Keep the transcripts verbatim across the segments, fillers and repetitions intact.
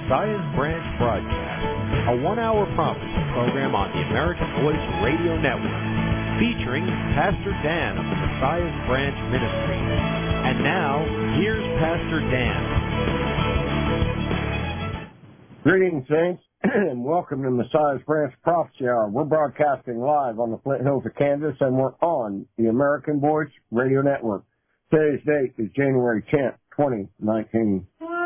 Messiah's Branch broadcast, a one-hour prophecy program on the American Voice Radio Network, featuring Pastor Dan of the Messiah's Branch Ministry. And now, here's Pastor Dan. Greetings, saints, and welcome to Messiah's Branch Prophecy Hour. We're broadcasting live on the Flint Hills of Kansas, and we're on the American Voice Radio Network. Today's date is January tenth, twenty nineteen.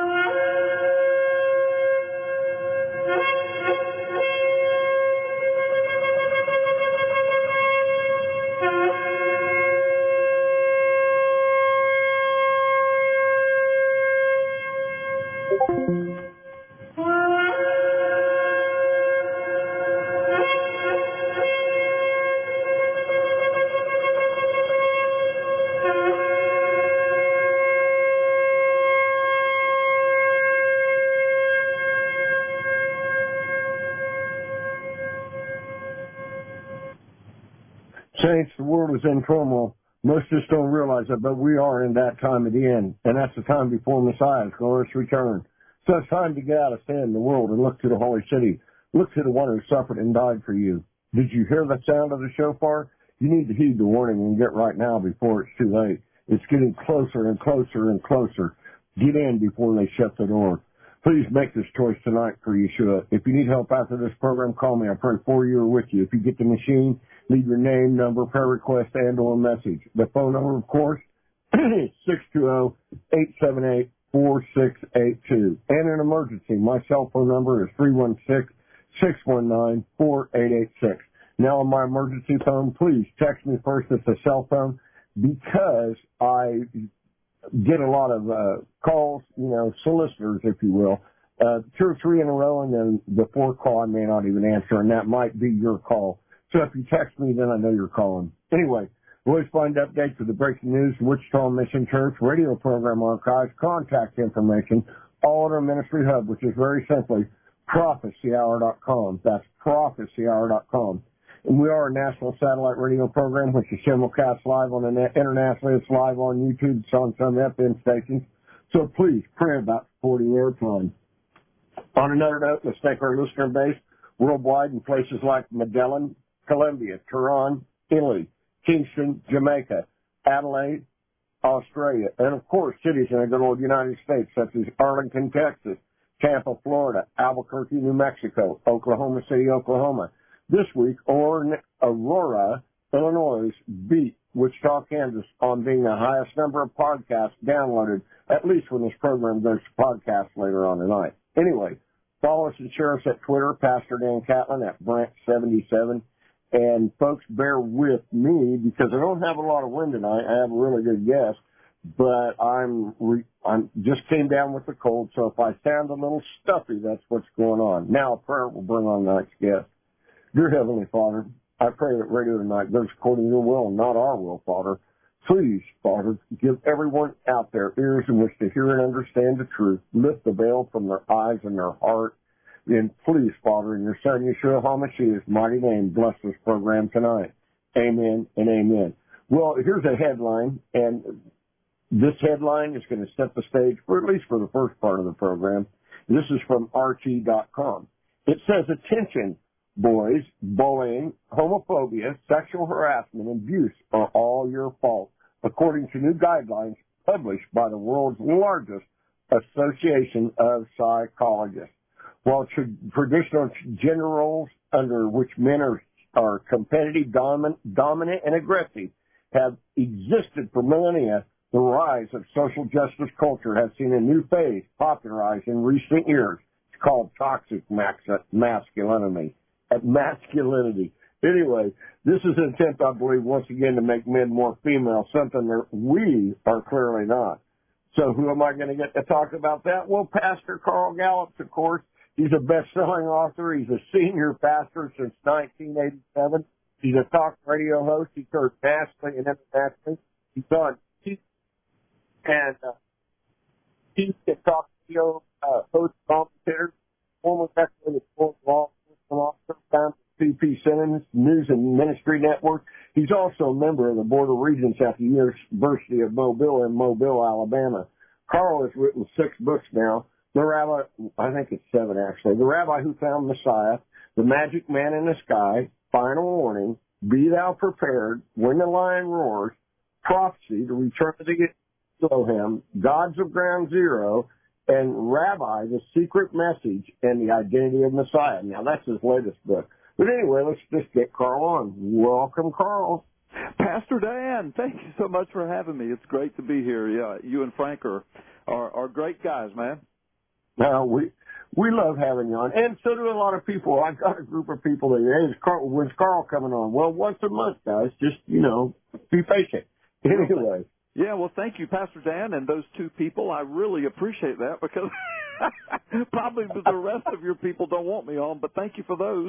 Saints, the world is in turmoil. Most just don't realize it, but we are in that time at the end, and that's the time before Messiah's glorious return. So it's time to get out of sin in the world and look to the holy city. Look to the one who suffered and died for you. Did you hear the sound of the shofar? You need to heed the warning and get right now before it's too late. It's getting closer and closer and closer. Get in before they shut the door. Please make this choice tonight for Yeshua. If you need help after this program, call me. I pray for you or with you. If you get the machine, leave your name, number, prayer request, and or message. The phone number, of course, is six two zero, eight seven eight, four six eight two. And an emergency, my cell phone number is three one six, six one nine, four eight eight six. Now on my emergency phone, please text me first. It's a cell phone because I get a lot of uh, calls, you know, solicitors, if you will, uh, two or three in a row, and then the fourth call I may not even answer, and that might be your call. So if you text me, then I know you're calling. Anyway, we'll always find updates of the breaking news, Wichita Mission Church, radio program archives, contact information, all at our ministry hub, which is very simply prophecy hour dot com. That's prophecy hour dot com. And we are a national satellite radio program, which is simulcast live on the net. Internationally, it's live on YouTube. It's on some F M stations. So please pray about supporting airtime. On another note, let's thank our listener base worldwide in places like Medellin, Colombia, Tehran, Italy, Kingston, Jamaica, Adelaide, Australia, and of course cities in the good old United States such as Arlington, Texas, Tampa, Florida, Albuquerque, New Mexico, Oklahoma City, Oklahoma. This week, Aurora, Illinois beat Wichita, Kansas on being the highest number of podcasts downloaded, at least when this program goes to podcast later on tonight. Anyway, follow us and share us at Twitter, Pastor Dan Catlin at Branch seventy-seven. And folks, bear with me because I don't have a lot of wind tonight. I have a really good guest, but I'm re- I'm just came down with a cold, so if I sound a little stuffy, that's what's going on. Now, a prayer will bring on tonight's guest. Dear Heavenly Father, I pray that radio tonight goes according to your will and not our will, Father. Please, Father, give everyone out there ears in which to hear and understand the truth. Lift the veil from their eyes and their heart. And please, Father, in your Son, Yeshua HaMashiach's mighty name, bless this program tonight. Amen and amen. Well, here's a headline, and this headline is going to set the stage for at least for the first part of the program. This is from R T dot com. It says, attention, boys, bullying, homophobia, sexual harassment, and abuse are all your fault, according to new guidelines published by the world's largest association of psychologists. While tra- traditional gender roles under which men are, are competitive, dominant, dominant, and aggressive have existed for millennia, the rise of social justice culture has seen a new phase popularized in recent years. It's called toxic max- masculinity. Masculinity. Anyway, this is an attempt, I believe, once again to make men more female, something that we are clearly not. So who am I going to get to talk about that? Well, Pastor Carl Gallups, of course. He's a best-selling author. He's a senior pastor since nineteen eighty-seven. He's a talk radio host. He serves nationally and internationally. He's on T V and uh, he's a talk radio uh, host, commentator, former veteran of the law enforcement officer, founder of P P Simmons News and Ministry Network. He's also a member of the Board of Regents at the University of Mobile in Mobile, Alabama. Carl has written six books now. the rabbi, I think it's seven actually, the rabbi who found Messiah, the magic man in the sky, final warning, be thou prepared, when the lion roars, prophecy, the return of the Elohim, gods of ground zero, and Rabbi, the secret message and the identity of Messiah. Now, that's his latest book. But anyway, let's just get Carl on. Welcome, Carl. Pastor Dan, thank you so much for having me. It's great to be here. Yeah, you and Frank are are, are great guys, man. Now, we we love having you on, and so do a lot of people. I've got a group of people that, hey, is Carl, when's Carl coming on? Well, once a month, guys. Just, you know, be patient. Anyway. Yeah, well, thank you, Pastor Dan, and those two people. I really appreciate that because probably the rest of your people don't want me on, but thank you for those.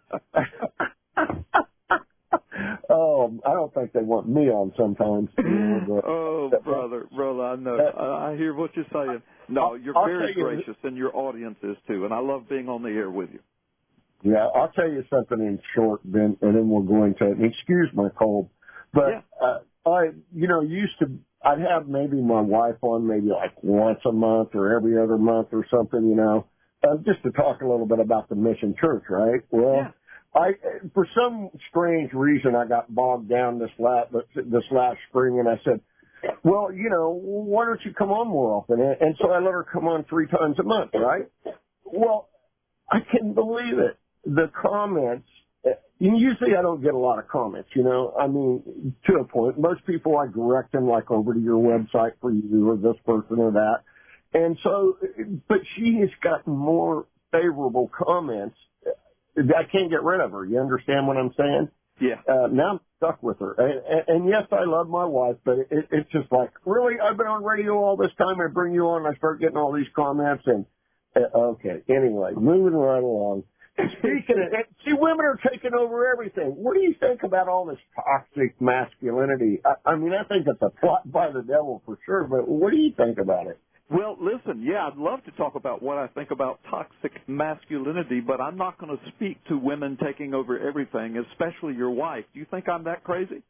Oh, I don't think they want me on sometimes. You know, but, oh, brother, brother, I know. That, I hear what you're saying. No, you're I'll very you, gracious, and your audience is too, and I love being on the air with you. Yeah, I'll tell you something in short, Ben, and then we're going to, and excuse my cold, but yeah. uh, I, you know, used to, I'd have maybe my wife on maybe like once a month or every other month or something, you know, uh, just to talk a little bit about the Mission Church, right? Well, yeah. I, for some strange reason, I got bogged down this last, this last spring, and I said, well, you know, why don't you come on more often? And so I let her come on three times a month, right? Well, I couldn't believe it. The comments, usually I don't get a lot of comments, you know, I mean, to a point. Most people I direct them like over to your website for you or this person or that. And so, but she has gotten more favorable comments. I can't get rid of her. You understand what I'm saying? Yeah. Uh, now I'm stuck with her. And, and, and yes, I love my wife, but it, it's just like, really? I've been on radio all this time. I bring you on. I start getting all these comments and, uh, okay. Anyway, moving right along. Speaking of, see, women are taking over everything. What do you think about all this toxic masculinity? I, I mean, I think it's a plot by the devil for sure, but what do you think about it? Well, listen, yeah, I'd love to talk about what I think about toxic masculinity, but I'm not going to speak to women taking over everything, especially your wife. Do you think I'm that crazy?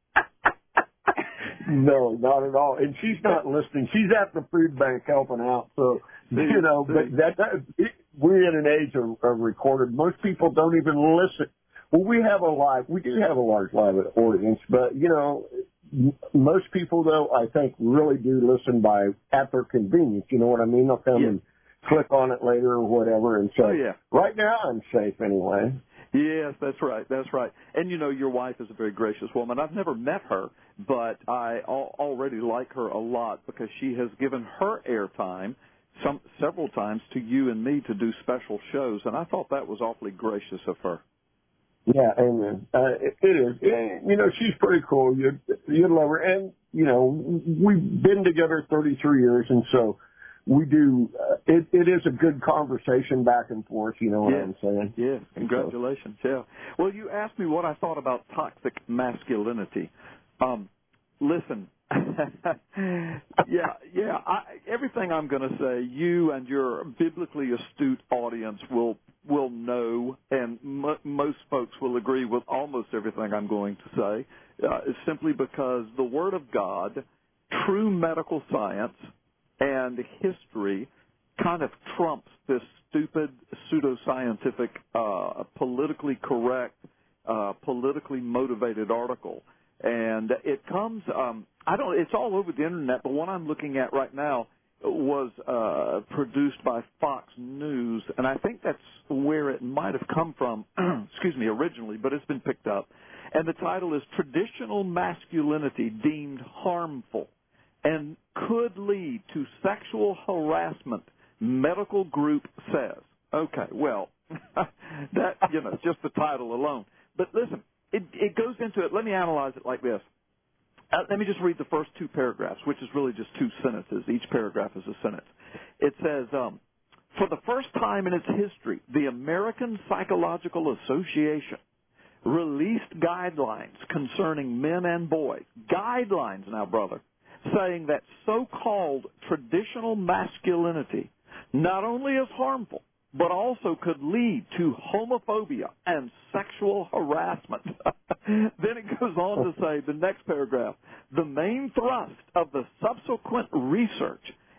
No, not at all. And she's not listening. She's at the food bank helping out. So, you know, but that, that it, we're in an age of, of recorded. Most people don't even listen. Well, we have a live, we do have a large live audience, but, you know, most people, though, I think, really do listen by at their convenience. You know what I mean? They'll come yeah. and click on it later or whatever and say, oh, yeah. right now I'm safe anyway. Yes, that's right. That's right. And, you know, your wife is a very gracious woman. I've never met her, but I al- already like her a lot because she has given her airtime some several times to you and me to do special shows, and I thought that was awfully gracious of her. Yeah, amen. Uh, it, it is. It, you know, she's pretty cool. You'd, you'd love her. And, you know, we've been together thirty-three years, and so we do, uh, it, it is a good conversation back and forth, you know what yeah. I'm saying? Yeah, congratulations, so. yeah. Well, you asked me what I thought about toxic masculinity. Um, listen, yeah, yeah, I, everything I'm going to say, you and your biblically astute audience will will know, and m- most folks will agree with almost everything I'm going to say, uh, is simply because the Word of God, true medical science, and history kind of trumps this stupid, pseudoscientific, uh, politically correct, uh, politically motivated article. And it comes, um, I don't, it's all over the Internet, but one I'm looking at right now was uh, produced by Fox News, and I think that's where it might have come from, excuse me, originally, but it's been picked up. And the title is Traditional Masculinity Deemed Harmful and Could Lead to Sexual Harassment, Medical Group Says. Okay, well, that, you know, just the title alone. But listen, it, it goes into it. Let me analyze it like this. Uh, let me just read the first two paragraphs, which is really just two sentences. Each paragraph is a sentence. It says, um, for the first time in its history, the American Psychological Association released guidelines concerning men and boys. Guidelines now, brother, saying that so-called traditional masculinity not only is harmful, but also could lead to homophobia and sexual harassment. Then it goes on to say, the next paragraph, the main thrust of the subsequent research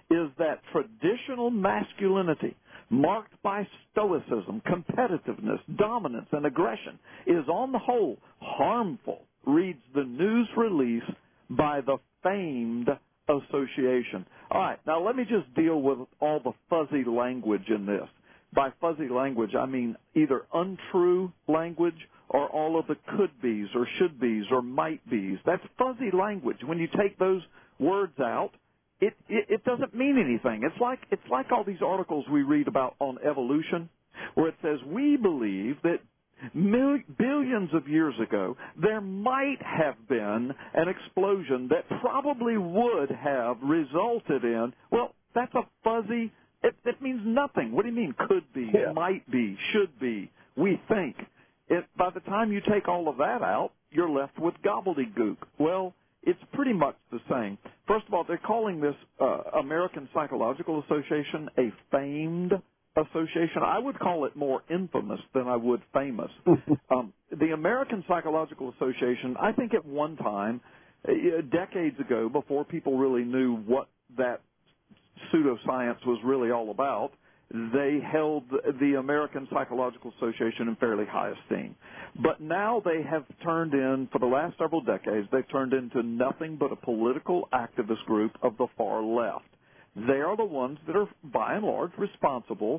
is that traditional masculinity, marked by stoicism, competitiveness, dominance, and aggression, is on the whole harmful, reads the news release by the famed association. All right, now let me just deal with all the fuzzy language in this. By fuzzy language, I mean either untrue language or all of the could-be's or should-be's or might-be's. That's fuzzy language. When you take those words out, it, it, it doesn't mean anything. It's like, it's like all these articles we read about on evolution where it says, we believe that Mil- billions of years ago, there might have been an explosion that probably would have resulted in, well, that's a fuzzy, it, it means nothing. What do you mean could be, yeah. might be, should be, we think? It, by the time you take all of that out, you're left with gobbledygook. Well, it's pretty much the same. First of all, they're calling this uh, American Psychological Association a famed association. I would call it more infamous than I would famous. um, the American Psychological Association, I think at one time, uh, decades ago, before people really knew what that pseudoscience was really all about, they held the American Psychological Association in fairly high esteem. But now they have turned in, for the last several decades, they've turned into nothing but a political activist group of the far left. They are the ones that are, by and large, responsible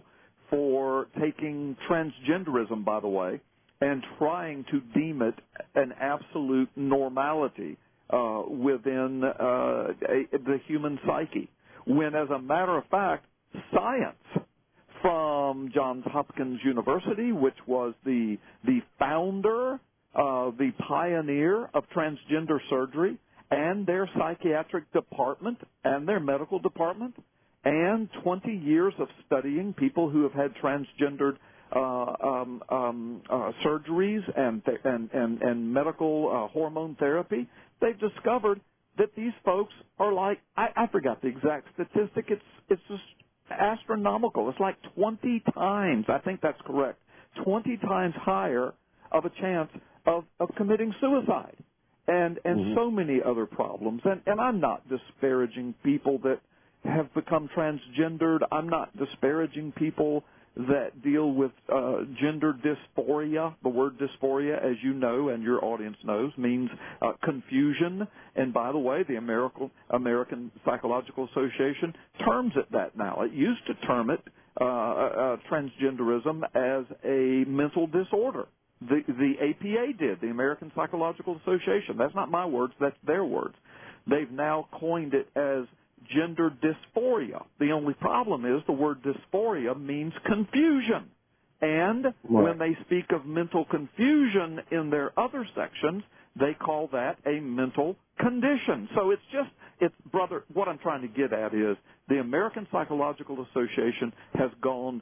for taking transgenderism, by the way, and trying to deem it an absolute normality uh, within uh, a, the human psyche. When, as a matter of fact, science from Johns Hopkins University, which was the the founder, uh, the pioneer of transgender surgery, and their psychiatric department and their medical department, and twenty years of studying people who have had transgendered uh, um, um, uh, surgeries and, th- and, and, and medical uh, hormone therapy, they've discovered that these folks are like, I, I forgot the exact statistic, it's, it's just astronomical. It's like twenty times, I think that's correct, twenty times higher of a chance of, of committing suicide. And and mm-hmm. so many other problems. And, and I'm not disparaging people that have become transgendered. I'm not disparaging people that deal with uh, gender dysphoria. The word dysphoria, as you know and your audience knows, means uh, confusion. And by the way, the American, American Psychological Association terms it that now. It used to term it uh, uh, transgenderism as a mental disorder. The, the A P A did, the American Psychological Association. That's not my words, that's their words. They've now coined it as gender dysphoria. The only problem is the word dysphoria means confusion. And right. when they speak of mental confusion in their other sections, they call that a mental condition. So it's just, it's, brother, what I'm trying to get at is the American Psychological Association has gone,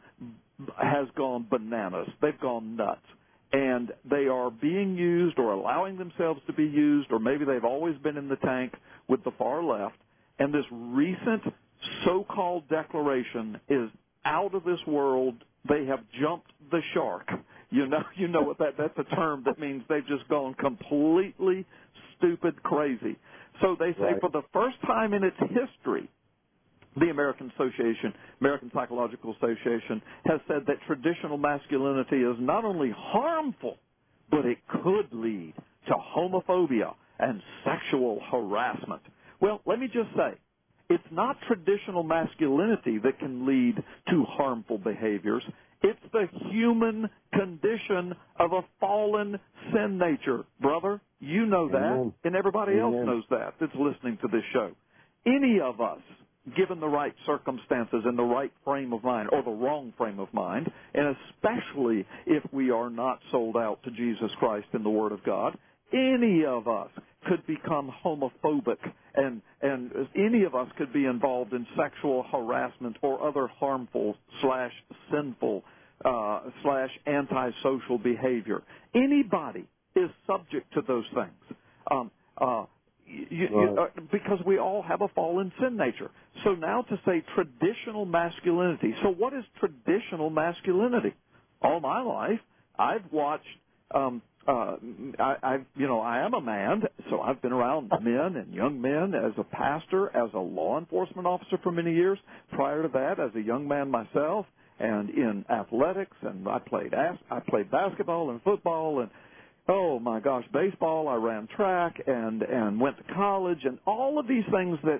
has gone bananas. They've gone nuts. And they are being used or allowing themselves to be used, or maybe they've always been in the tank with the far left. And this recent so-called declaration is out of this world. They have jumped the shark. You know, you know what that, that's a term that means they've just gone completely stupid crazy. So they say right. for the first time in its history, the American Association, American Psychological Association, has said that traditional masculinity is not only harmful, but it could lead to homophobia and sexual harassment. Well, let me just say, it's not traditional masculinity that can lead to harmful behaviors. It's the human condition of a fallen sin nature. Brother, you know that, Amen. and everybody Amen. else knows that that's listening to this show. Any of us, given the right circumstances and the right frame of mind, or the wrong frame of mind, and especially if we are not sold out to Jesus Christ and the Word of God, any of us could become homophobic, and, and any of us could be involved in sexual harassment or other harmful slash sinful uh, slash antisocial behavior. Anybody is subject to those things. Um, uh, You, you, uh, because we all have a fallen sin nature. So now to say traditional masculinity. So what is traditional masculinity? All my life, I've watched um, uh, I, I, you know, I am a man, so I've been around men and young men as a pastor, as a law enforcement officer for many years. Prior to that, as a young man myself, and in athletics, and I played I played basketball and football, and oh my gosh, baseball. I ran track and and went to college, and all of these things that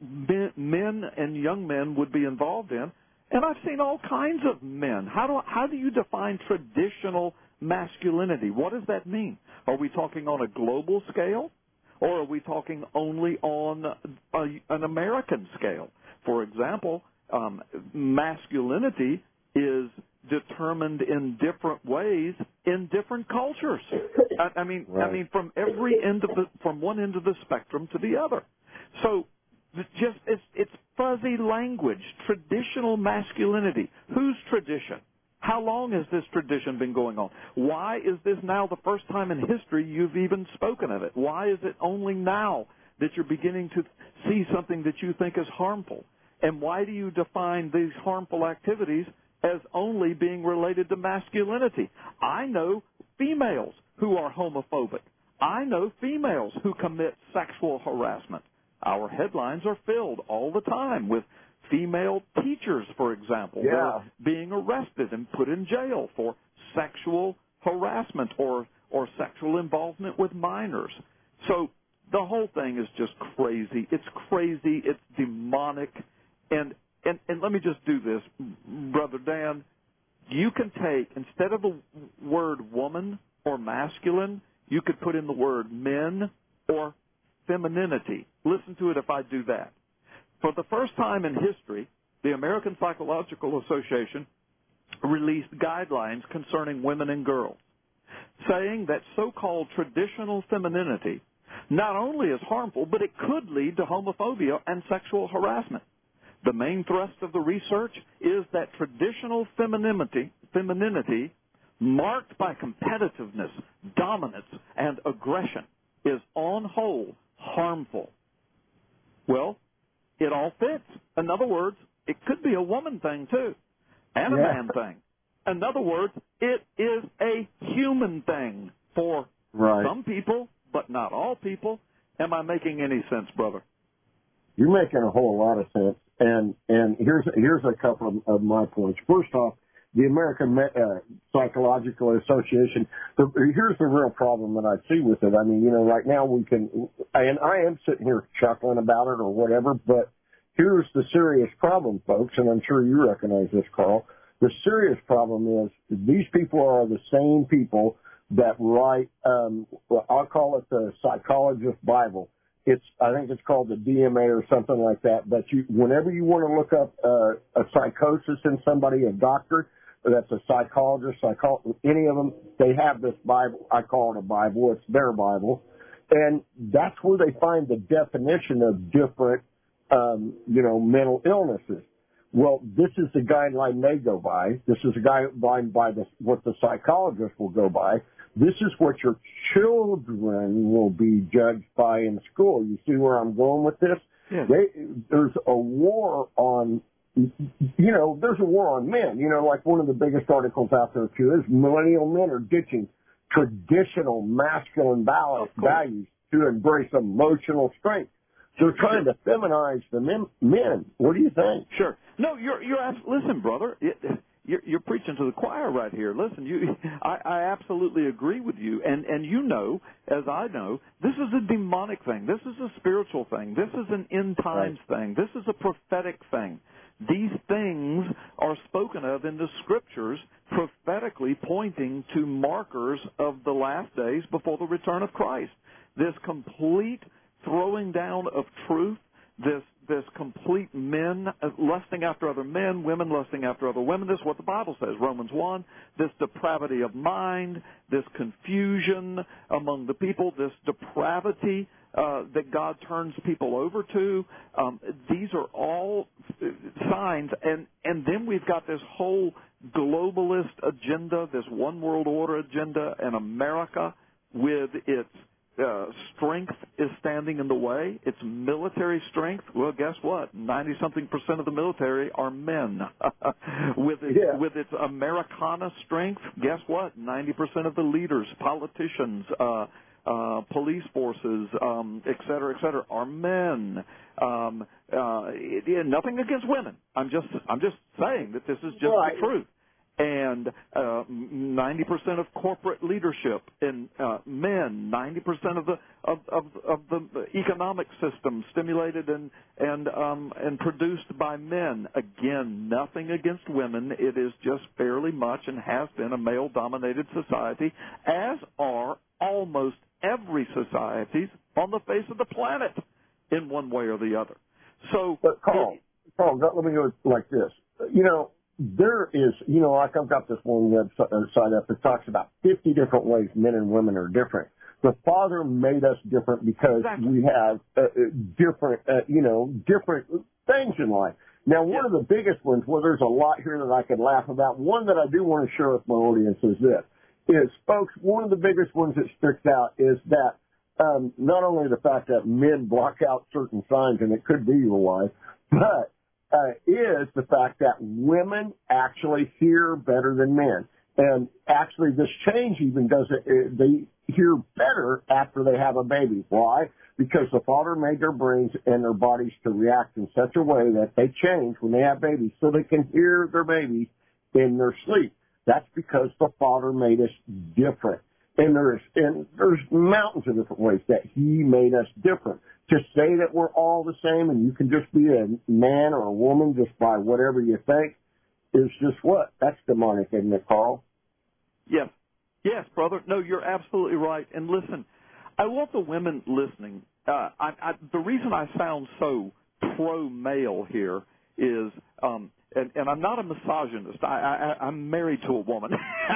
men and young men would be involved in. And I've seen all kinds of men. How do how do you define traditional masculinity? What does that mean? Are we talking on a global scale, or are we talking only on a, an American scale? For example, um, masculinity is determined in different ways in different cultures. I, I mean, right. I mean, from every end of the from one end of the spectrum to the other. So, just it's it's fuzzy language. Traditional masculinity. Whose tradition? How long has this tradition been going on? Why is this now the first time in history you've even spoken of it? Why is it only now that you're beginning to see something that you think is harmful? And why do you define these harmful activities as only being related to masculinity? I know females who are homophobic. I know females who commit sexual harassment. Our headlines are filled all the time with female teachers, for example, yeah. who are being arrested and put in jail for sexual harassment or, or sexual involvement with minors. So the whole thing is just crazy. It's crazy. It's demonic. And, and, and let me just do this, Brother Dan. You can take, instead of the word woman or masculine, you could put in the word men or femininity. Listen to it if I do that. For the first time in history, the American Psychological Association released guidelines concerning women and girls, saying that so-called traditional femininity not only is harmful, but it could lead to homophobia and sexual harassment. The main thrust of the research is that traditional femininity, femininity marked by competitiveness, dominance, and aggression is on whole harmful. Well, it all fits. In other words, it could be a woman thing too, and a yeah. man thing. In other words, it is a human thing for right. some people, but not all people. Am I making any sense, brother? You're making a whole lot of sense. And and here's here's a couple of, of my points. First off, the American uh, Psychological Association. The, here's the real problem that I see with it. I mean, you know, right now we can, and I am sitting here chuckling about it or whatever. But here's the serious problem, folks, and I'm sure you recognize this, Carl. The serious problem is these people are the same people that write. Um, I'll call it the Psychologist Bible. It's, I think it's called the D M A or something like that. But you, whenever you want to look up uh, a psychosis in somebody, a doctor that's a psychologist, psycho- any of them, they have this Bible. I call it a Bible. It's their Bible, and that's where they find the definition of different, um, you know, mental illnesses. Well, this is the guideline they go by. This is a guideline by the, what the psychologist will go by. This is what your children will be judged by in school. You see where I'm going with this? Yeah. They, there's a war on, you know, there's a war on men. You know, like one of the biggest articles out there, too, is millennial men are ditching traditional masculine values to embrace emotional strength. They're trying to feminize the men. men. What do you think? Sure. No, you're, you're, listen, brother. It, You're, you're preaching to the choir right here. Listen, you, I, I absolutely agree with you. And, and you know, as I know, this is a demonic thing. This is a spiritual thing. This is an end times right. thing. This is a prophetic thing. These things are spoken of in the Scriptures, prophetically pointing to markers of the last days before the return of Christ. This complete throwing down of truth, this this complete men lusting after other men, women lusting after other women. This is what the Bible says, Romans one. This depravity of mind, this confusion among the people, this depravity uh, that God turns people over to. Um, these are all signs. And, and then we've got this whole globalist agenda, this one world order agenda, and America with its uh, strength is standing in the way. It's military strength. Well, guess what? ninety-something percent of the military are men. with, its, yeah. with its Americana strength, guess what? ninety percent of the leaders, politicians, uh, uh, police forces, um, et cetera, et cetera, are men. Um, uh, it, yeah, nothing against women. I'm just, I'm just saying that this is just right. the truth. And uh, ninety percent of corporate leadership in uh, men, ninety percent of the of, of, of the economic system stimulated and and um, and produced by men. Again, nothing against women. It is just fairly much and has been a male-dominated society, as are almost every society on the face of the planet, in one way or the other. So, but Carl, it, Carl, let me go like this. You know. There is, you know, like I've got this one website up that talks about fifty different ways men and women are different. The Father made us different because exactly. we have uh, different, uh, you know, different things in life. Now, one yeah. of the biggest ones, well, there's a lot here that I could laugh about. One that I do want to share with my audience is this, is, folks, one of the biggest ones that sticks out is that um, not only the fact that men block out certain signs, and it could be your wife, but Uh, is the fact that women actually hear better than men. And actually this change even does it, uh, they hear better after they have a baby. Why? Because the Father made their brains and their bodies to react in such a way that they change when they have babies so they can hear their babies in their sleep. That's because the Father made us different. And there's, and there's mountains of different ways that He made us different. To say that we're all the same and you can just be a man or a woman just by whatever you think is just what? That's demonic, isn't it, Carl? Yes. Yes, brother. No, you're absolutely right. And listen, I want the women listening. Uh, I, I, the reason I sound so pro-male here is, um, and, and I'm not a misogynist. I, I, I'm married to a woman.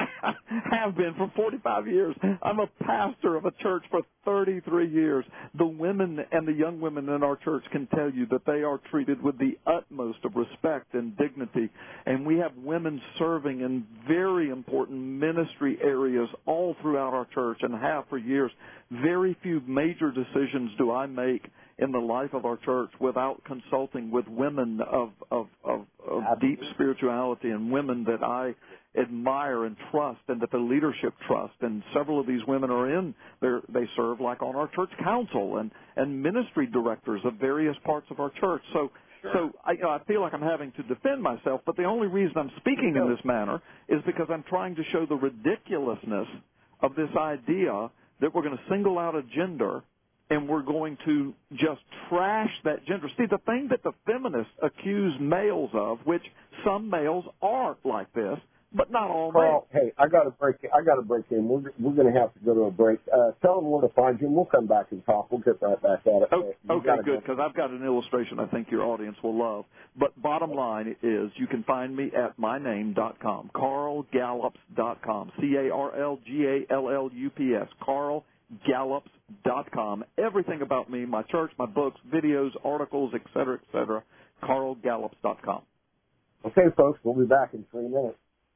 Have been for forty-five years. I'm a pastor of a church for thirty-three years. The women and the young women in our church can tell you that they are treated with the utmost of respect and dignity. And we have women serving in very important ministry areas all throughout our church and have for years. Very few major decisions do I make in the life of our church without consulting with women of, of, of, of deep spirituality and women that I admire and trust and that the leadership trust. And several of these women are in, they serve like on our church council and, and ministry directors of various parts of our church. So Sure. So I, you know, I feel like I'm having to defend myself, but the only reason I'm speaking in this manner is because I'm trying to show the ridiculousness of this idea that we're going to single out a gender and we're going to just trash that gender. See, the thing that the feminists accuse males of, which some males are like this, but not all Carl, males. hey, I got to break. I got to break in. We're we're going to have to go to a break. Uh, tell them where to find you, and we'll come back and talk. We'll get right back at it. Oh, okay, good, because go. I've got an illustration I think your audience will love. But bottom line is you can find me at my name dot com, Carl Gallups dot com, C A R L G A L L U P S, Carl Gallups dot com. Everything about me, my church, my books, videos, articles, et cetera, et cetera, Carl Gallups dot com. Okay, folks, we'll be back in three minutes.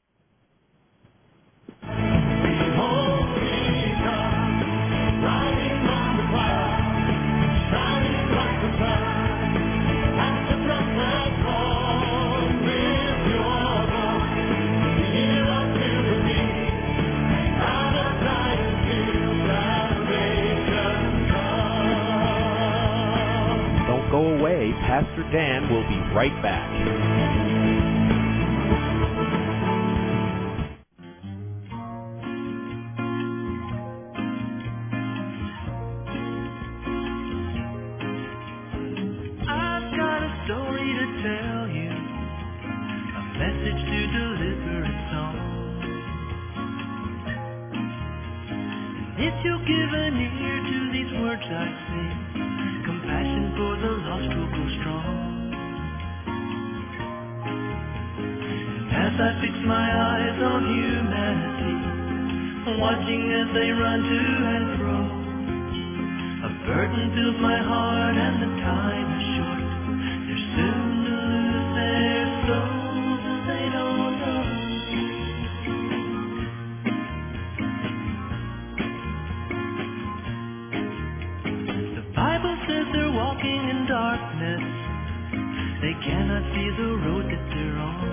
Don't go away. Pastor Dan will be right back. If you'll give an ear to these words I say, compassion for the lost will grow strong. And as I fix my eyes on humanity, watching as they run to and fro, a burden fills my heart and the time is short. They're soon to lose their souls and they don't know. they cannot see the road that they're on.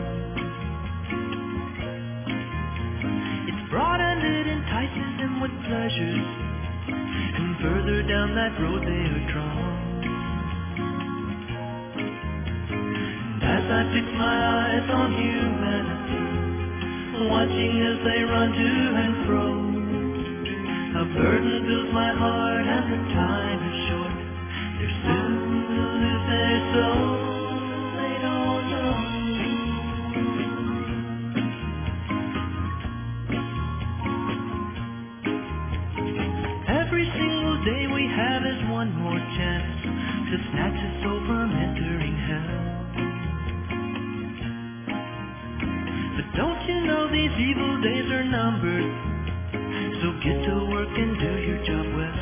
It's broad and it entices them with pleasures, and further down that road they are drawn. And as I fix my eyes on humanity, watching as they run to and fro, a burden fills my heart and the time is short. They're soon to lose their soul. They don't know. Every single day we have is one more chance to snatch a soul from entering hell. But don't you know these evil days are numbered? So get to work and do your job well.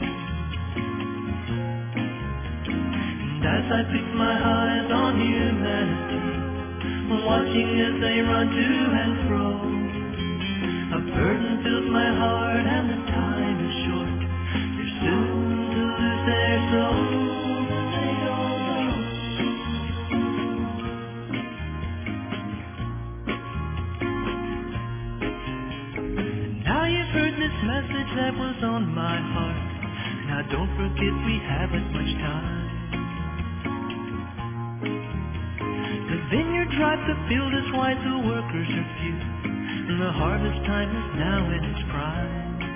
And as I fix my eyes on humanity, watching as they run to and fro, a burden fills my heart and the time is short. They're soon to lose their soul. They don't know. Now you've heard this message that was on my heart. Now don't forget we haven't much time. The vineyard's ripe, the field is white, the workers are few, and the harvest time is now in its prime.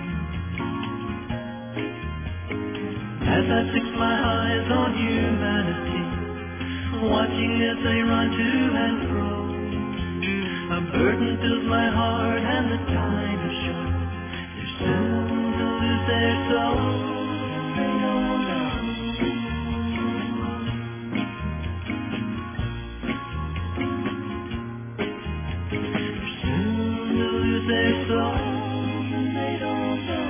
As I fix my eyes on humanity, watching as they run to and fro, a burden fills my heart and the time is short. They're soon to lose their soul. They don't know. They're soon to lose their soul. They don't know.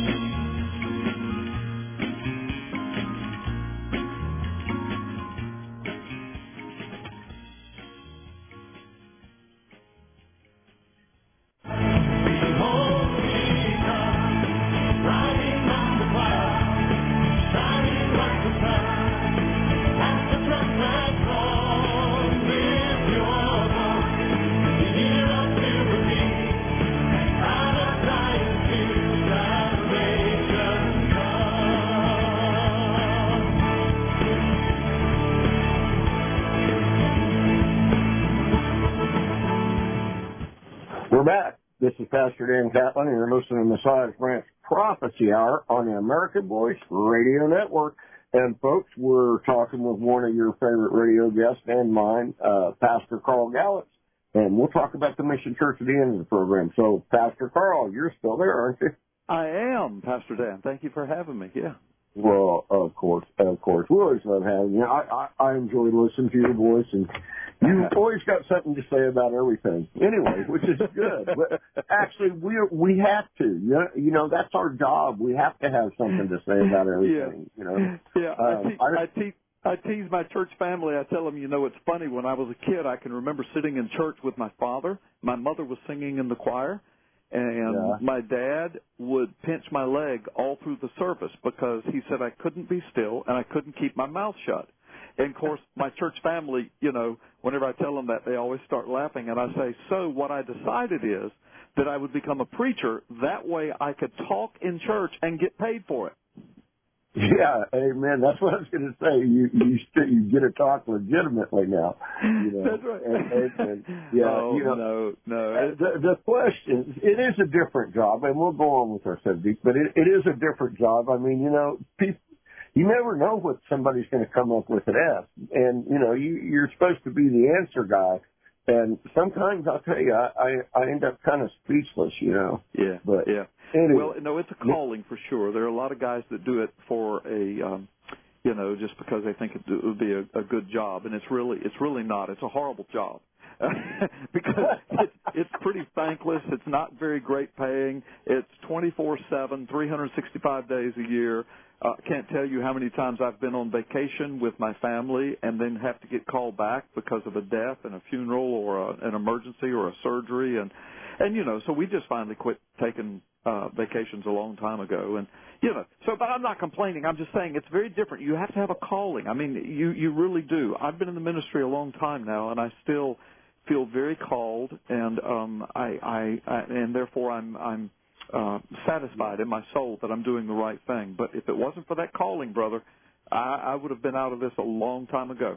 We're back. This is Pastor Dan Catlin, and you're listening to Messiah's Branch Prophecy Hour on the American Voice Radio Network. And, folks, we're talking with one of your favorite radio guests and mine, uh, Pastor Carl Gallup. And we'll talk about the Mission Church at the end of the program. So, Pastor Carl, you're still there, aren't you? I am, Pastor Dan. Thank you for having me. Yeah. Well, of course, of course. We always love having you. I, I, I enjoy listening to your voice, and you've always got something to say about everything. Anyway, which is good. But actually, we we have to. You know, you know, that's our job. We have to have something to say about everything. Yeah. You know. Yeah. Um, I, te- I, te- I tease my church family. I tell them, you know, it's funny. When I was a kid, I can remember sitting in church with my father. My mother was singing in the choir. And yeah. my dad would pinch my leg all through the service because he said I couldn't be still and I couldn't keep my mouth shut. And, of course, my church family, you know, whenever I tell them that, they always start laughing. And I say, so what I decided is that I would become a preacher. That way I could talk in church and get paid for it. Yeah, amen. That's what I was going to say. You you st- you get to talk legitimately now. You know? That's right. And, and, and, yeah, oh, you know, no, no. The, the question, it is a different job, and we'll go on with our subject, but it, it is a different job. I mean, you know, people, you never know what somebody's going to come up with at S. And, you know, you, you're supposed to be the answer guy. And sometimes, I'll tell you, I, I, I end up kind of speechless, you know. Yeah, but yeah. Anyway. Well, no, it's a calling for sure. There are a lot of guys that do it for a, um, you know, just because they think it would be a, a good job, and it's really, it's really not. It's a horrible job because it's, it's pretty thankless. It's not very great paying. It's twenty-four seven, three hundred sixty-five days a year. I uh, can't tell you how many times I've been on vacation with my family and then have to get called back because of a death and a funeral or a, an emergency or a surgery, and And, you know, so we just finally quit taking uh, vacations a long time ago. And, you know, so, but I'm not complaining. I'm just saying it's very different. You have to have a calling. I mean, you, you really do. I've been in the ministry a long time now, and I still feel very called, and um, I, I, I, and therefore I'm, I'm uh, satisfied in my soul that I'm doing the right thing. But if it wasn't for that calling, brother, I, I would have been out of this a long time ago.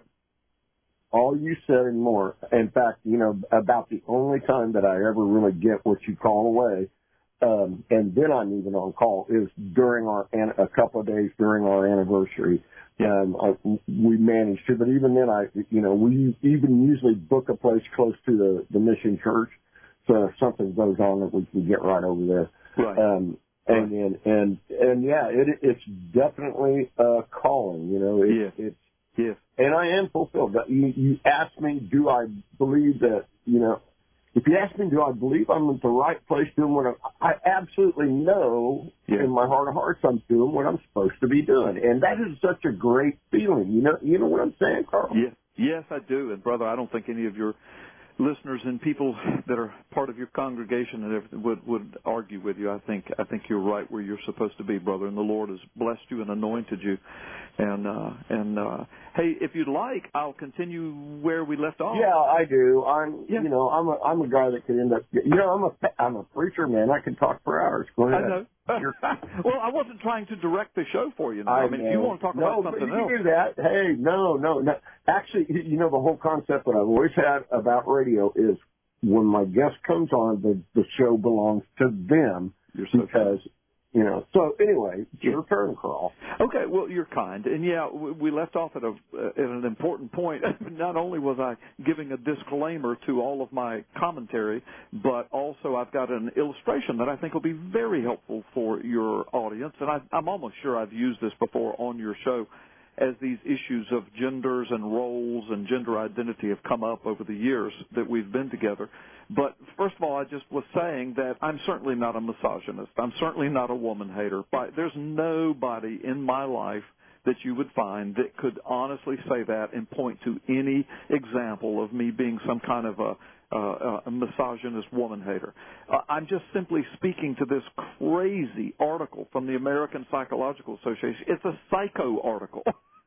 All you said and more. In fact, you know, about the only time that I ever really get what you call away, um, and then I'm even on call, is during our, a couple of days during our anniversary. Um, uh, we managed to, but even then, I, you know, we even usually book a place close to the, the mission church. So if something goes on, that we can get right over there. Right. Um, and, right. and, and, and yeah, it, it's definitely a calling, you know, it, yeah. it's, Yes. And I am fulfilled. You, you asked me, do I believe that, you know, if you ask me, do I believe I'm at the right place doing what I'm, I absolutely know yeah. in my heart of hearts I'm doing what I'm supposed to be doing. And that is such a great feeling. You know, you know what I'm saying, Carl? Yes, yes, I do. And, brother, I don't think any of your listeners and people that are part of your congregation and everything would, would argue with you. I think I think you're right where you're supposed to be, brother, and the Lord has blessed you and anointed you. And uh, and uh, hey, if you'd like, I'll continue where we left off. Yeah, I do. I'm yeah. you know I'm a I'm a guy that could end up. You know, I'm a I'm a preacher, man. I can talk for hours. Go ahead. I know. Well, I wasn't trying to direct the show for you. Now. I, I mean, know. if you want to talk no, about something but you else. can do that. Hey, no, no, no. Actually, you know, the whole concept that I've always had about radio is when my guest comes on, the the show belongs to them. You're so because, you know. So anyway, it's your turn, Carl. Okay, well, you're kind. And, yeah, we left off at, a, at an important point. Not only was I giving a disclaimer to all of my commentary, but also I've got an illustration that I think will be very helpful for your audience. And I, I'm almost sure I've used this before on your show as these issues of genders and roles and gender identity have come up over the years that we've been together. But first of all, I just was saying that I'm certainly not a misogynist. I'm certainly not a woman hater. But there's nobody in my life that you would find that could honestly say that and point to any example of me being some kind of a, uh, a misogynist woman hater. Uh, I'm just simply speaking to this crazy article from the American Psychological Association. It's a psycho article.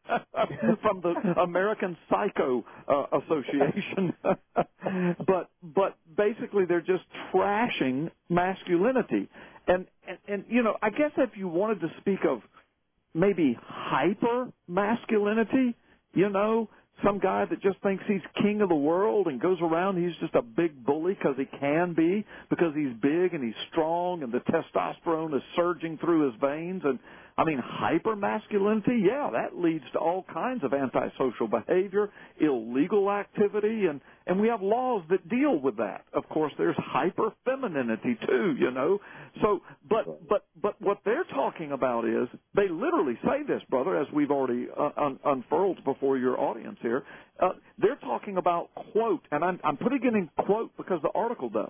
From the American Psycho uh, Association. but but basically they're just trashing masculinity. And, and, and, you know, I guess if you wanted to speak of maybe hyper masculinity, you know, some guy that just thinks he's king of the world and goes around, he's just a big bully because he can be, because he's big and he's strong and the testosterone is surging through his veins. And, I mean, hyper-masculinity, yeah, that leads to all kinds of antisocial behavior, illegal activity, and, and we have laws that deal with that. Of course, there's hyper-femininity, too, you know. So, but, but, but what they're talking about is, they literally say this, brother, as we've already uh, un- unfurled before your audience here. Uh, they're talking about, quote, and I'm, I'm putting it in quote because the article does,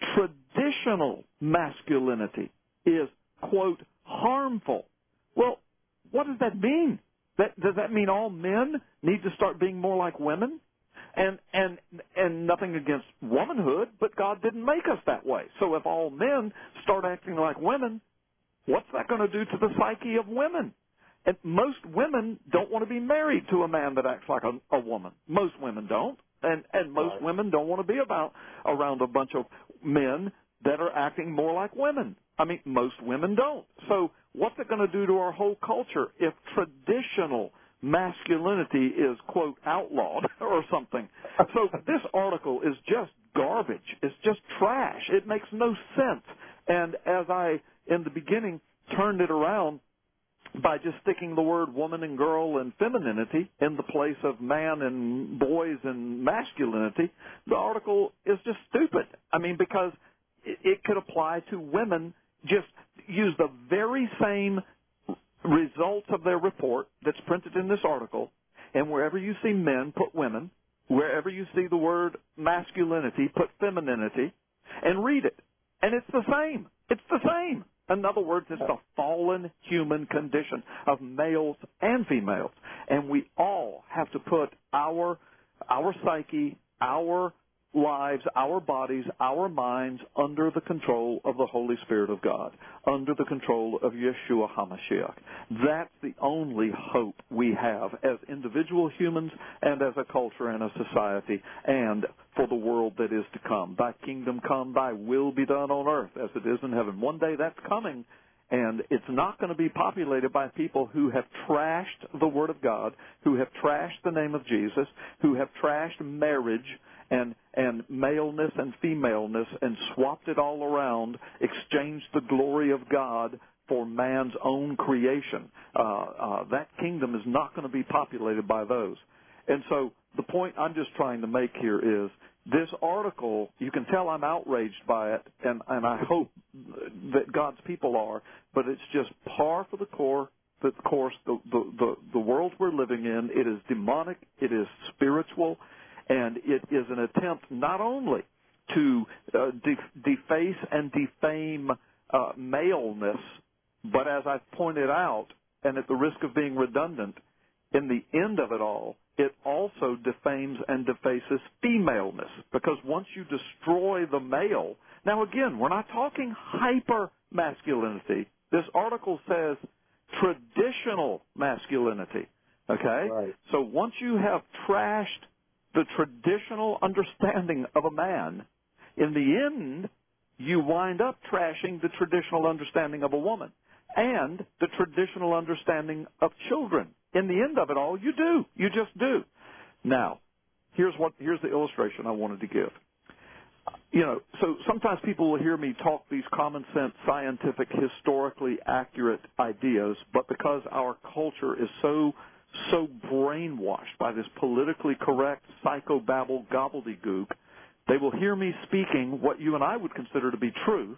traditional masculinity is, quote, harmful. Well, what does that mean? That, does that mean all men need to start being more like women? And and and nothing against womanhood, but God didn't make us that way. So if all men start acting like women, what's that going to do to the psyche of women? And most women don't want to be married to a man that acts like a, a woman. Most women don't. And and most Right. women don't want to be about around a bunch of men that are acting more like women. I mean, most women don't. So what's it going to do to our whole culture if traditional masculinity is, quote, outlawed or something? So this article is just garbage. It's just trash. It makes no sense. And as I, in the beginning, turned it around by just sticking the word woman and girl and femininity in the place of man and boys and masculinity, the article is just stupid. I mean, because it, it could apply to women. Just use the very same results of their report that's printed in this article, and wherever you see men, put women. Wherever you see the word masculinity, put femininity, and read it. And it's the same. It's the same. In other words, it's the fallen human condition of males and females. And we all have to put our our psyche, our lives, our bodies, our minds under the control of the Holy Spirit of God, under the control of Yeshua HaMashiach. That's the only hope we have as individual humans and as a culture and a society and for the world that is to come. Thy kingdom come, thy will be done on earth as it is in heaven. One day that's coming, and it's not going to be populated by people who have trashed the Word of God, who have trashed the name of Jesus, who have trashed marriage and and maleness and femaleness and swapped it all around, exchanged the glory of God for man's own creation. Uh, uh, that kingdom is not going to be populated by those. And so the point I'm just trying to make here is this article, you can tell I'm outraged by it, and, and I hope that God's people are, but it's just par for the course. The course, the, the, the, the world we're living in, it is demonic, it is spiritual, and it is an attempt not only to uh, de- deface and defame uh, maleness, but as I've pointed out, and at the risk of being redundant, in the end of it all, it also defames and defaces femaleness. Because once you destroy the male, now again, we're not talking hyper-masculinity. This article says traditional masculinity, okay? Right. So once you have trashed the traditional understanding of a man, in the end, you wind up trashing the traditional understanding of a woman and the traditional understanding of children. In the end of it all, you do. You just do. Now, here's what here's the illustration I wanted to give. You know, so sometimes people will hear me talk these common sense, scientific, historically accurate ideas, but because our culture is so so brainwashed by this politically correct psychobabble gobbledygook, they will hear me speaking what you and I would consider to be truth,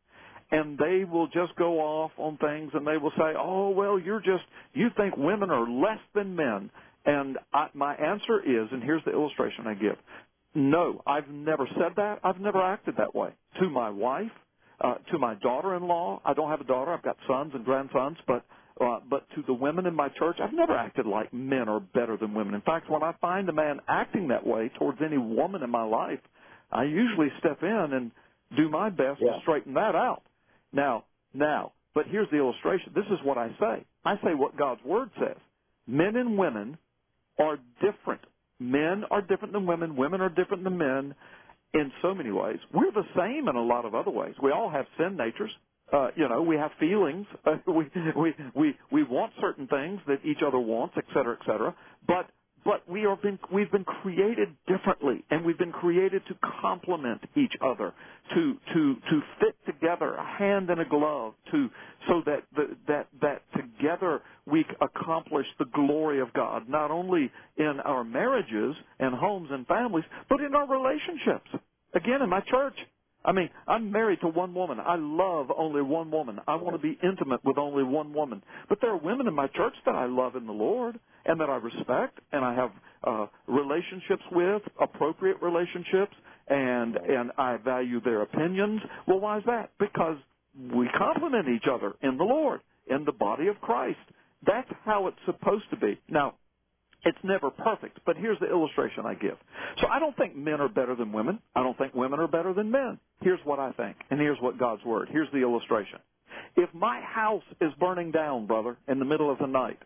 and they will just go off on things and they will say, oh, well, you're just, you think women are less than men. And I, my answer is, and here's the illustration I give, no, I've never said that. I've never acted that way. To my wife, uh, to my daughter-in-law, I don't have a daughter, I've got sons and grandsons, but Uh, but to the women in my church, I've never acted like men are better than women. In fact, when I find a man acting that way towards any woman in my life, I usually step in and do my best yeah. to straighten that out. Now, now, but here's the illustration. This is what I say. I say what God's Word says. Men and women are different. Men are different than women. Women are different than men in so many ways. We're the same in a lot of other ways. We all have sin natures. Uh, you know, we have feelings. Uh, we we we we want certain things that each other wants, et cetera, et cetera. But but we are been we've been created differently, and we've been created to complement each other, to to to fit together, a hand in a glove, to so that the, that that together we accomplish the glory of God, not only in our marriages and homes and families, but in our relationships. Again, in my church. I mean, I'm married to one woman. I love only one woman. I want to be intimate with only one woman. But there are women in my church that I love in the Lord and that I respect and I have uh, relationships with, appropriate relationships, and and I value their opinions. Well, why is that? Because we complement each other in the Lord, in the body of Christ. That's how it's supposed to be. Now, it's never perfect, but here's the illustration I give. So I don't think men are better than women. I don't think women are better than men. Here's what I think, and here's what God's Word. Here's the illustration. If my house is burning down, brother, in the middle of the night,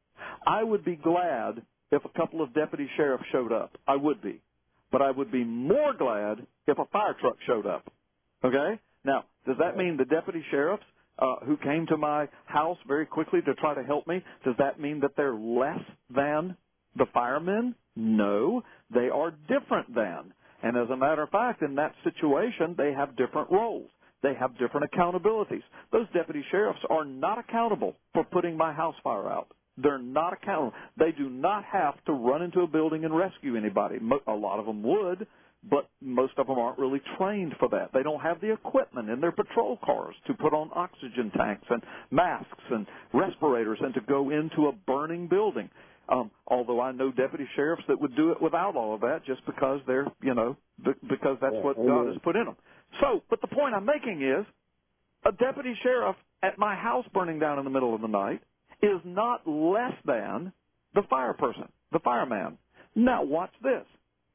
I would be glad if a couple of deputy sheriffs showed up. I would be. But I would be more glad if a fire truck showed up. Okay? Now, does that mean the deputy sheriffs uh, who came to my house very quickly to try to help me, does that mean that they're less than the firemen? No, they are different than. And as a matter of fact, in that situation, they have different roles. They have different accountabilities. Those deputy sheriffs are not accountable for putting my house fire out. They're not accountable. They do not have to run into a building and rescue anybody. A lot of them would, but most of them aren't really trained for that. They don't have the equipment in their patrol cars to put on oxygen tanks and masks and respirators and to go into a burning building. Um, although I know deputy sheriffs that would do it without all of that just because they're, you know, because that's yeah, what amen. God has put in them. So, but the point I'm making is a deputy sheriff at my house burning down in the middle of the night is not less than the fire person, the fireman. Now, watch this.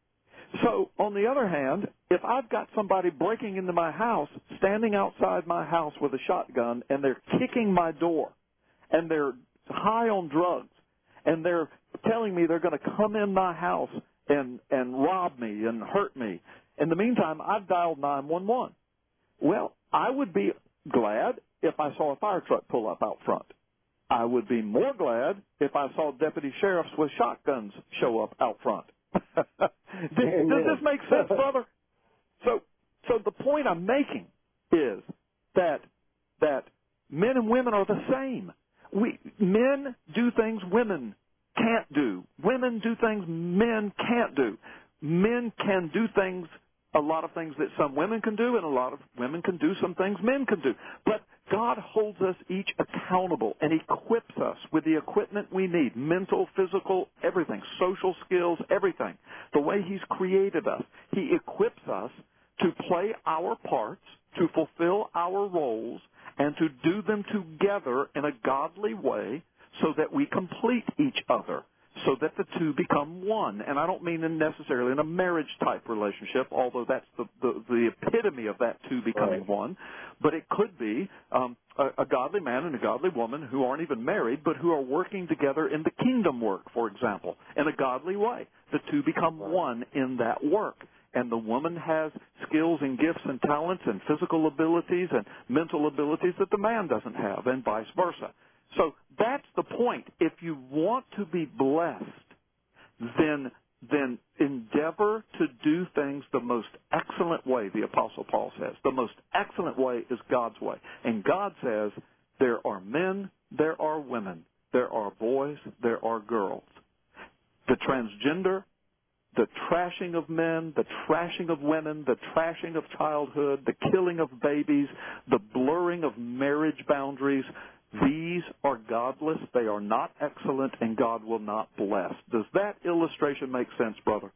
So, on the other hand, if I've got somebody breaking into my house, standing outside my house with a shotgun, and they're kicking my door, and they're high on drugs, and they're telling me they're going to come in my house and, and rob me and hurt me, in the meantime, I've dialed nine one one. Well, I would be glad if I saw a fire truck pull up out front. I would be more glad if I saw deputy sheriffs with shotguns show up out front. does, does this make sense, brother? So, so the point I'm making is that that men and women are the same. We men do things women can't do. Women do things men can't do. Men can do things, a lot of things that some women can do, and a lot of women can do some things men can do. But God holds us each accountable and equips us with the equipment we need, mental, physical, everything, social skills, everything. The way He's created us, He equips us to play our parts, to fulfill our roles, and to do them together in a godly way so that we complete each other, so that the two become one. And I don't mean in necessarily in a marriage-type relationship, although that's the, the, the epitome of that two becoming right. one. But it could be um, a, a godly man and a godly woman who aren't even married, but who are working together in the kingdom work, for example, in a godly way. The two become right. one in that work. And the woman has skills and gifts and talents and physical abilities and mental abilities that the man doesn't have, and vice versa. So that's the point. If you want to be blessed, then then endeavor to do things the most excellent way, the Apostle Paul says. The most excellent way is God's way. And God says there are men, there are women, there are boys, there are girls. The transgender, the trashing of men, the trashing of women, the trashing of childhood, the killing of babies, the blurring of marriage boundaries, these are godless, they are not excellent, and God will not bless. Does that illustration make sense, brother?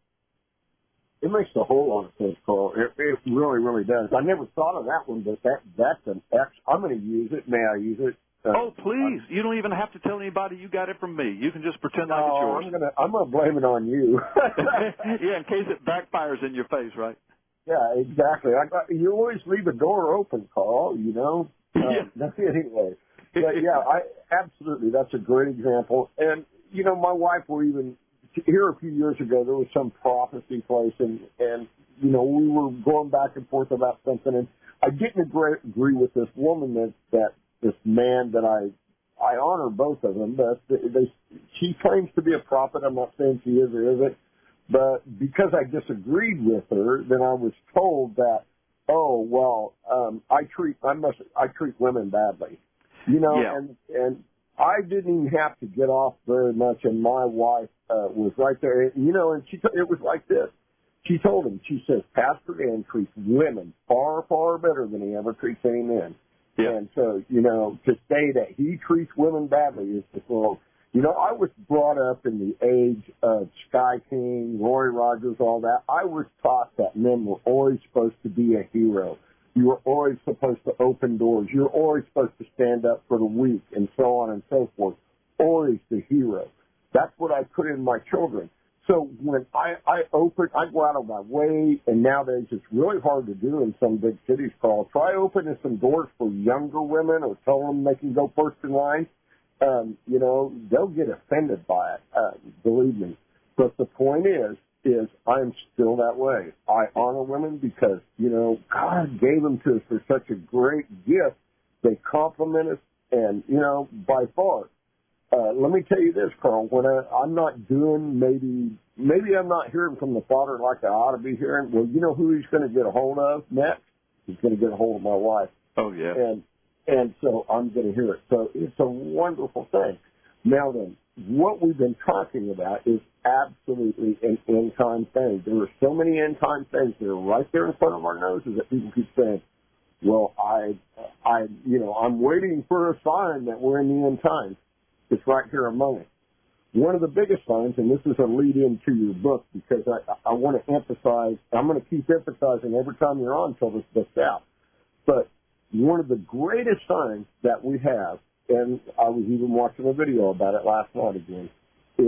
It makes a whole lot of sense, Carl. It, it really, really does. I never thought of that one, but that that's an X. I'm going to use it. May I use it? Uh, oh, please. You don't even have to tell anybody you got it from me. You can just pretend no, like it's yours. I'm going to I'm gonna blame it on you. Yeah, in case it backfires in your face, right? Yeah, exactly. I got, you always leave a door open, Carl, you know? Uh, yeah. Anyway. But, yeah, I absolutely. That's a great example. And, you know, my wife will even, here a few years ago, there was some prophecy place, and, and, you know, we were going back and forth about something, and I didn't agree, agree with this woman that, that this man that I, I honor both of them, but they, they, she claims to be a prophet. I'm not saying she is or isn't, but because I disagreed with her, then I was told that, oh, well, um, I treat, I must, I treat women badly. You know, yeah. and and I didn't even have to get off very much, and my wife uh, was right there. You know, and she t- it was like this. She told him, she says, Pastor Dan treats women far, far better than he ever treats any men. Yeah. And so, you know, to say that he treats women badly is just wrong. You know, I was brought up in the age of Sky King, Roy Rogers, all that. I was taught that men were always supposed to be a hero. You were always supposed to open doors. You're always supposed to stand up for the weak and so on and so forth. Always the hero. That's what I put in my children. So when I, I open, I go out of my way, and nowadays it's really hard to do in some big cities, Carl. Try opening some doors for younger women or tell them they can go first in line. Um, you know, they'll get offended by it, uh, believe me. But the point is, is I'm still that way. I honor women because, you know, God gave them to us for such a great gift. They compliment us, and, you know, by far. Uh, let me tell you this, Carl, when I, I'm not doing maybe, maybe I'm not hearing from the Father like I ought to be hearing, well, you know who he's going to get a hold of next? He's going to get a hold of my wife. Oh, yeah. And, and so I'm going to hear it. So it's a wonderful thing. Now then, what we've been talking about is absolutely an end-time thing. There are so many end-time things that are right there in front of our noses that people keep saying, well, I, I, you know, I'm waiting for a sign that we're in the end times. It's right here among us. One of the biggest signs, and this is a lead-in to your book because I, I want to emphasize, I'm going to keep emphasizing every time you're on until this book's out, but one of the greatest signs that we have, and I was even watching a video about it last night again, is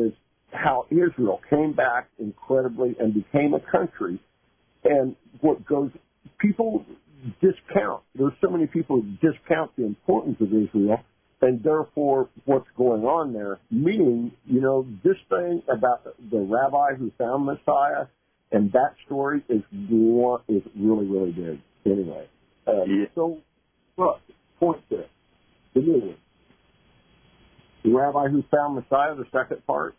how Israel came back incredibly and became a country. And what goes, people discount, there's so many people who discount the importance of Israel and therefore what's going on there. Meaning, you know, this thing about the rabbi who found Messiah and that story is one, is really, really big. Anyway, um, yeah. so, look, point there. The new one. The rabbi who found Messiah, the second part.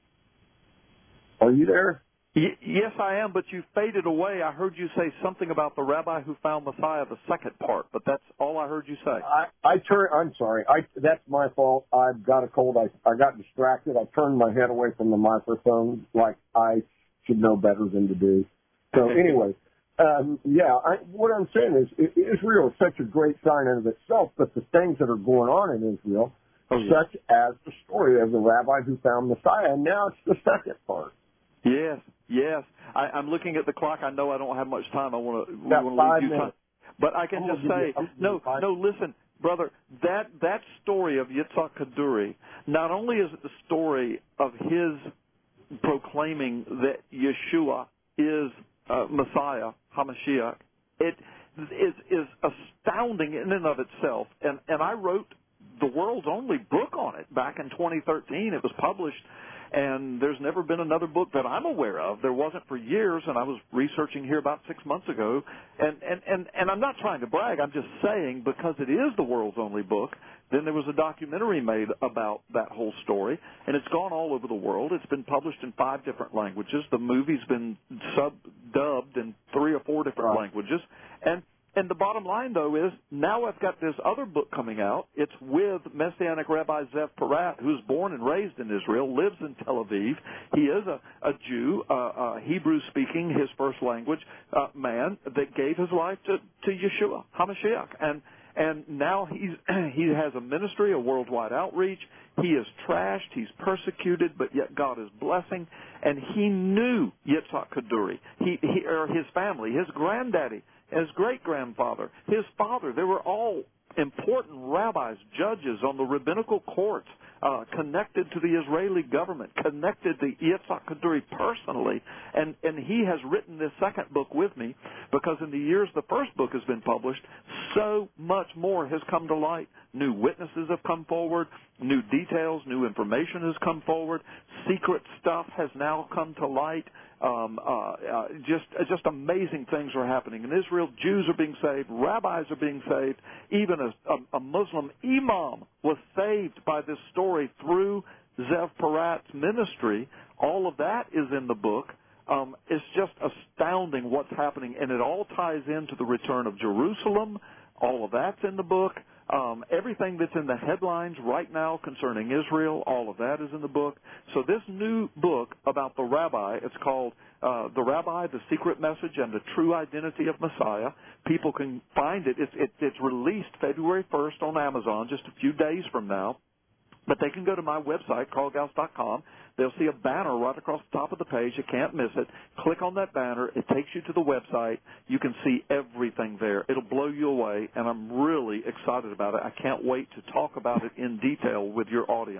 Are you there? Y- yes, I am, but you faded away. I heard you say something about the rabbi who found Messiah, the second part, but that's all I heard you say. I, I turn. I'm sorry. I, that's my fault. I've got a cold. I, I got distracted. I turned my head away from the microphone like I should know better than to do. So anyway, um, yeah, I, what I'm saying is Israel is such a great sign in of itself, but the things that are going on in Israel, oh, yeah. such as the story of the rabbi who found Messiah, and now it's the second part. Yes, yes. I, I'm looking at the clock. I know I don't have much time. I want to we Got want five to leave you minutes. time. But I can I'm just say, you, no, no, listen, brother, that, that story of Yitzhak Kaduri, not only is it the story of his proclaiming that Yeshua is uh, Messiah, HaMashiach, it is, is astounding in and of itself. And, and I wrote the world's only book on it back in twenty thirteen. It was published, and there's never been another book that I'm aware of. There wasn't for years, and I was researching here about six months ago. And, and, and, and I'm not trying to brag. I'm just saying because it is the world's only book, then there was a documentary made about that whole story, and it's gone all over the world. It's been published in five different languages. The movie's been sub-dubbed in three or four different right. languages. And And the bottom line, though, is now I've got this other book coming out. It's with Messianic Rabbi Zev Porat, who's born and raised in Israel, lives in Tel Aviv. He is a, a Jew, uh, uh, Hebrew-speaking, his first language, uh, man that gave his life to, to Yeshua, HaMashiach. And and now he's he has a ministry, a worldwide outreach. He is trashed, he's persecuted, but yet God is blessing. And he knew Yitzhak Kaduri, he, he, or his family, his granddaddy, his great-grandfather, his father. They were all important rabbis, judges on the rabbinical courts, uh, connected to the Israeli government, connected to Yitzhak Kaduri personally. And, and he has written this second book with me because in the years the first book has been published, so much more has come to light. New witnesses have come forward, new details, new information has come forward, secret stuff has now come to light. Um, uh, uh, just uh, just amazing things are happening. In Israel, Jews are being saved, rabbis are being saved, even a, a, a Muslim imam was saved by this story through Zev Porat's ministry. All of that is in the book. Um, it's just astounding what's happening, and it all ties into the return of Jerusalem. All of that's in the book. Um, everything that's in the headlines right now concerning Israel, all of that is in the book. So this new book about the rabbi, it's called uh, The Rabbi, The Secret Message and the True Identity of Messiah. People can find it. It's, it, it's released February first on Amazon, just a few days from now. But they can go to my website, carl gauss dot com. They'll see a banner right across the top of the page. You can't miss it. Click on that banner. It takes you to the website. You can see everything there. It'll blow you away, and I'm really excited about it. I can't wait to talk about it in detail with your audience.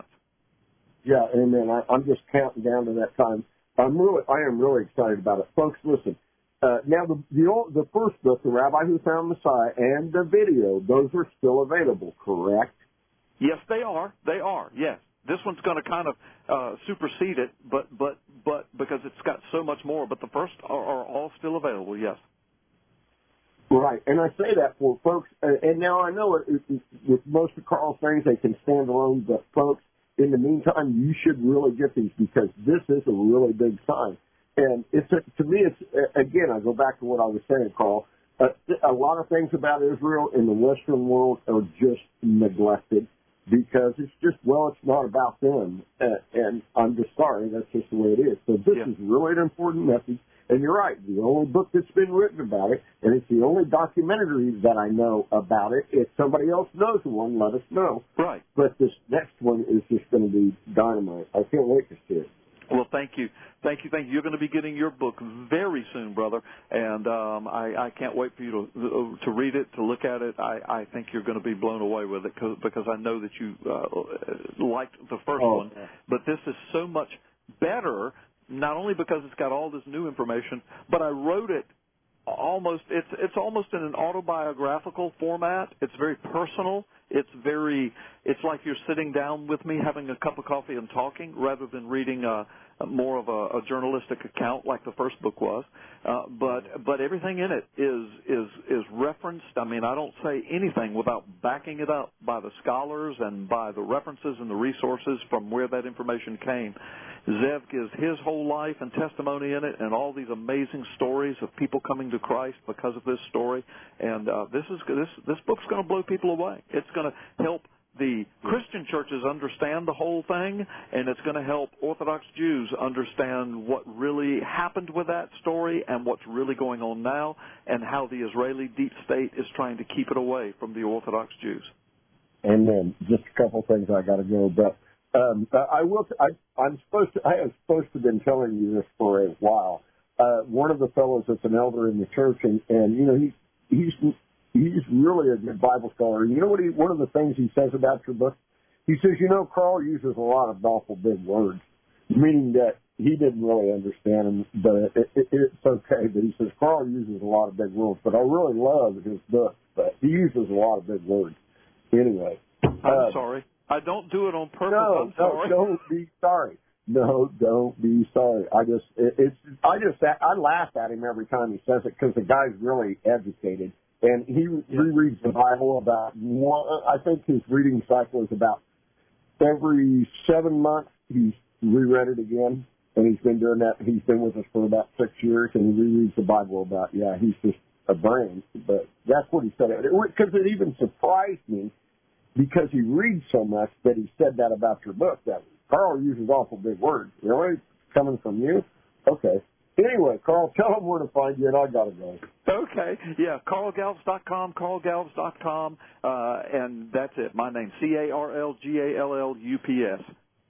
Yeah, amen. I, I'm just counting down to that time. I'm really, I am really excited about it. Folks, listen. Uh, now, the, the old, the first book, The Rabbi Who Found Messiah, and the video, those are still available, correct? Yes, they are. They are, yes. This one's going to kind of uh, supersede it, but but but because it's got so much more. But the first are, are all still available. Yes. Right, and I say that for folks. And, and now I know it, it, with most of Carl's things they can stand alone, but folks, in the meantime, you should really get these because this is a really big sign. And it's a, to me, it's again, I go back to what I was saying, Carl. Uh, a lot of things about Israel in the Western world are just neglected. Because it's just, well, it's not about them. Uh, and I'm just sorry, that's just the way it is. So this yeah. is really an important message. And you're right, the only book that's been written about it, and it's the only documentary that I know about it. If somebody else knows one, let us know. Right. But this next one is just going to be dynamite. I can't wait to see it. Well, thank you. Thank you, thank you. You're going to be getting your book very soon, brother, and um, I, I can't wait for you to to read it, to look at it. I, I think you're going to be blown away with it cause, because I know that you uh, liked the first oh, one, but this is so much better, not only because it's got all this new information, but I wrote it almost, it's it's almost in an autobiographical format. It's very personal. It's very, it's like you're sitting down with me having a cup of coffee and talking rather than reading a, a more of a, a journalistic account like the first book was. Uh, but but everything in it is is is referenced. I mean, I don't say anything without backing it up by the scholars and by the references and the resources from where that information came. Zev gives his whole life and testimony in it, and all these amazing stories of people coming to Christ because of this story. And uh, this is this this book's going to blow people away. It's going to help the Christian churches understand the whole thing, and it's going to help Orthodox Jews understand what really happened with that story and what's really going on now, and how the Israeli deep state is trying to keep it away from the Orthodox Jews. And then just a couple things I got to go, but. Um, I will. I, I'm supposed to. I have supposed to have been telling you this for a while. Uh, one of the fellows that's an elder in the church, and, and you know, he he's he's really a good Bible scholar. And you know what? He, one of the things he says about your book, he says, you know, Carl uses a lot of awful big words, meaning that he didn't really understand them, but it, it, it's okay. But he says Carl uses a lot of big words, but I really love his book, but he uses a lot of big words. Anyway, I'm uh, sorry. I don't do it on purpose. No, I'm sorry. no, don't be sorry. No, don't be sorry. I just, it, it's, I just, I laugh at him every time he says it because the guy's really educated, and he rereads the Bible about one. I think his reading cycle is about every seven months. He's reread it again, and he's been doing that. He's been with us for about six years, and he rereads the Bible about. Yeah, he's just a brain, but that's what he said. Because it, it even surprised me. Because he reads so much that he said that about your book, that Carl uses awful big words. Really? Coming from you? Okay. Anyway, Carl, tell them where to find you, and I got to go. Okay. Yeah, carl gallups dot com, carl gallups dot com, uh, and that's it. My name, C A R L G A L L U P S.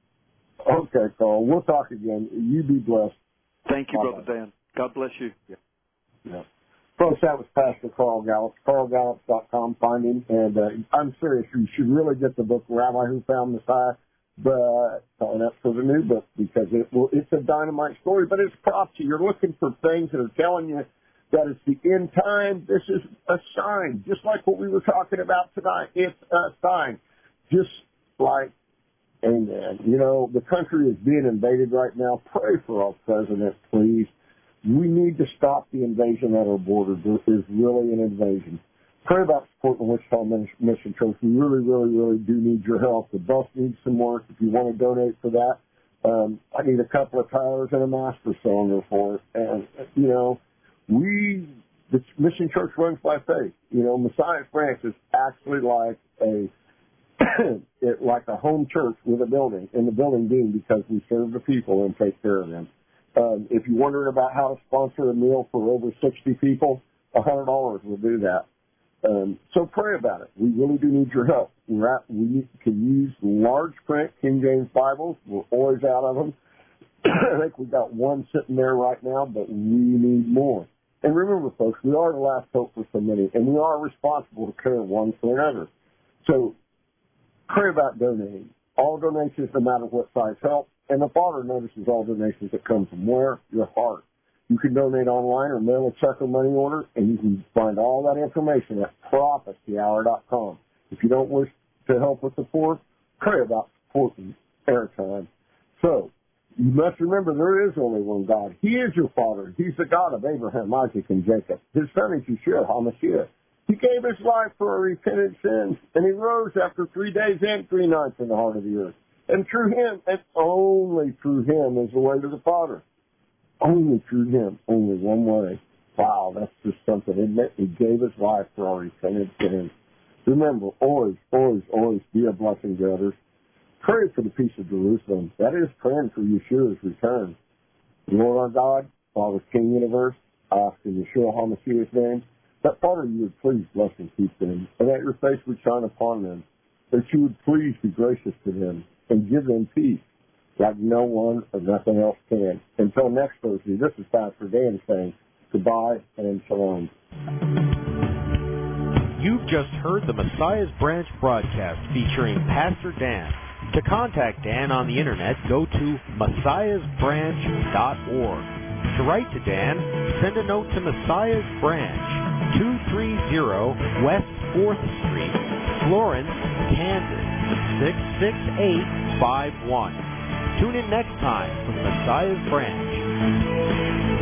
Okay, Carl. We'll talk again. You be blessed. Thank you, Bye-bye. Brother Dan. God bless you. Yeah. Yeah. Folks, that was Pastor Carl Gallups, carl gallups dot com. Find him. And uh, I'm serious, you should really get the book, Rabbi Who Found Messiah. But uh, that's for the new book because it will, it's a dynamite story, but it's prophecy. You're looking for things that are telling you that it's the end time. This is a sign, just like what we were talking about tonight. It's a sign. Just like, amen. You know, the country is being invaded right now. Pray for our president, please. We need to stop the invasion at our border. This is really an invasion. Pray about supporting the Wichita Mission Church. We really, really, really do need your help. The bus needs some work. If you want to donate for that, um, I need a couple of tires and a master cylinder for it. And, you know, we, the Mission Church runs by faith. You know, Messiah Branch is actually like a, it, like a home church with a building, and the building being because we serve the people and take care of them. Um, if you're wondering about how to sponsor a meal for over sixty people, one hundred dollars will do that. Um, so pray about it. We really do need your help. We're at, we can use large print King James Bibles. We're always out of them. I think we've got one sitting there right now, but we need more. And remember, folks, we are the last hope for so many, and we are responsible to care one for another. So pray about donating. All donations, no matter what size, help. And the Father notices all donations that come from where? Your heart. You can donate online or mail a check or money order, and you can find all that information at prophecy hour dot com. If you don't wish to help with the poor, pray about supporting airtime. So, you must remember there is only one God. He is your Father. He's the God of Abraham, Isaac, and Jacob. His son is Yeshua HaMashiach. He gave his life for our repentant sins, and he rose after three days and three nights in the heart of the earth. And through him, and only through him, is the way to the Father. Only through him, only one way. Wow, that's just something, isn't it? He gave his life for our repentant sins. Remember, always, always, always be a blessing to others. Pray for the peace of Jerusalem. That is praying for Yeshua's return. Lord our God, Father, King Universe, I ask in Yeshua HaMashiach's name, that Father, you would please bless and keep them, and that your face would shine upon them, that you would please be gracious to them, and give them peace like no one or nothing else can. Until next Thursday, this is Pastor Dan saying goodbye and shalom. You've just heard the Messiah's Branch broadcast featuring Pastor Dan. To contact Dan on the internet, go to messiahs branch dot org. To write to Dan, send a note to Messiah's Branch, two thirty West fourth Street, Florence, Kansas, six six eight five one. Tune in next time for the Messiah's Branch.